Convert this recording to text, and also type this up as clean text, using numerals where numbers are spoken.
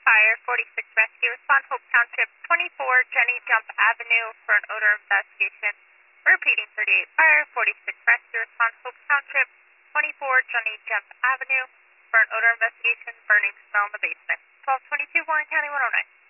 Fire 46 Rescue. Respond Hope Township 24 Jenny Jump Avenue for an odor investigation. Repeating 38 Fire 46 Rescue. Respond Hope Township 24 Jenny Jump Avenue for an odor investigation. Burning smell in the basement. 1222 Warren County 109.